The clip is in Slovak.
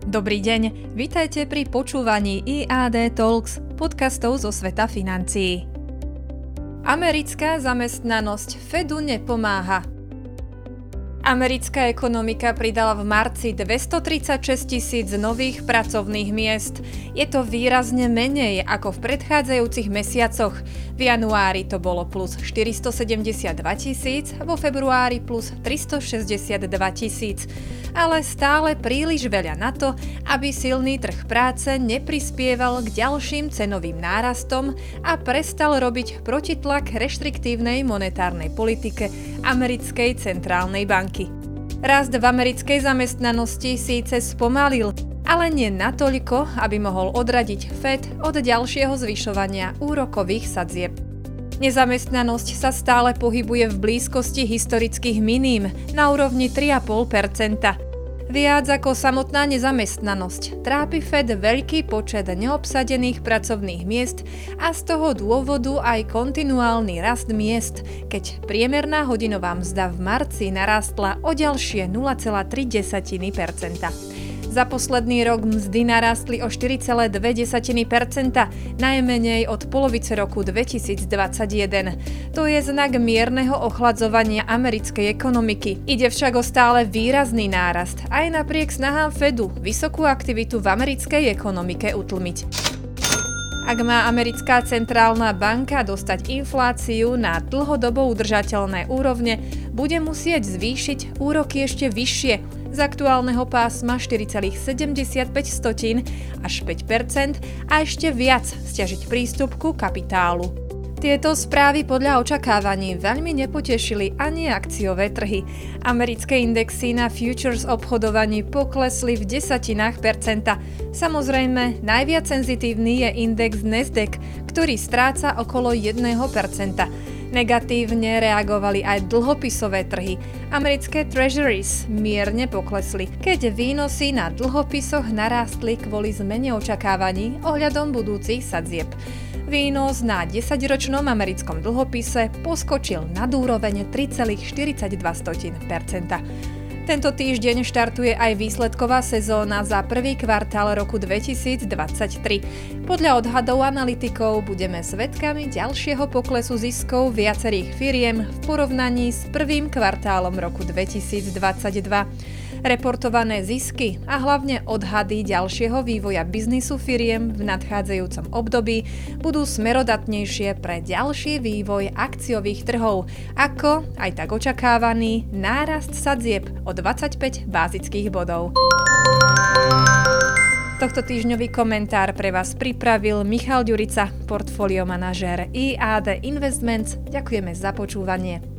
Dobrý deň, vítajte pri počúvaní IAD Talks, podcastov zo sveta financií. Americká zamestnanosť Fedu nepomáha. Americká ekonomika pridala v marci 236 000 nových pracovných miest. Je to výrazne menej ako v predchádzajúcich mesiacoch. V januári to bolo plus 472 000, vo februári plus 362 000. Ale stále príliš veľa na to, aby silný trh práce neprispieval k ďalším cenovým nárastom a prestal robiť protitlak reštriktívnej monetárnej politike americkej centrálnej banky. Rast v americkej zamestnanosti síce spomalil, ale nie natoľko, aby mohol odradiť Fed od ďalšieho zvyšovania úrokových sadzieb. Nezamestnanosť sa stále pohybuje v blízkosti historických miním na úrovni 3,5%. Viac ako samotná nezamestnanosť trápi Fed veľký počet neobsadených pracovných miest a z toho dôvodu aj kontinuálny rast miest, keď priemerná hodinová mzda v marci narástla o ďalšie 0,3%. Za posledný rok mzdy narástli o 4,2%, najmenej od polovice roku 2021. To je znak mierneho ochladzovania americkej ekonomiky. Ide však o stále výrazný nárast, aj napriek snahám Fedu vysokú aktivitu v americkej ekonomike utlmiť. Ak má americká centrálna banka dostať infláciu na dlhodobo udržateľné úrovne, bude musieť zvýšiť úroky ešte vyššie, z aktuálneho pásma 4,75 až 5% a ešte viac sťažiť prístup ku kapitálu. Tieto správy podľa očakávaní veľmi nepotešili ani akciové trhy. Americké indexy na futures obchodovaní poklesli v 0,1%. Samozrejme, najviac senzitívny je index Nasdaq, ktorý stráca okolo 1%. Negatívne reagovali aj dlhopisové trhy. Americké treasuries mierne poklesli, keď výnosy na dlhopisoch narástli kvôli zmene očakávaní ohľadom budúcich sadzieb. Výnos na 10-ročnom americkom dlhopise poskočil nad úroveň 3,42%. Tento týždeň štartuje aj výsledková sezóna za prvý kvartál roku 2023. Podľa odhadov analytikov budeme svedkami ďalšieho poklesu ziskov viacerých firiem v porovnaní s prvým kvartálom roku 2022. Reportované zisky a hlavne odhady ďalšieho vývoja biznisu firiem v nadchádzajúcom období budú smerodatnejšie pre ďalší vývoj akciových trhov, ako aj tak očakávaný nárast sadzieb o 25 bázických bodov. Tohto týždňový komentár pre vás pripravil Michal Ďurica, portfóliomanažér IAD Investments. Ďakujeme za počúvanie.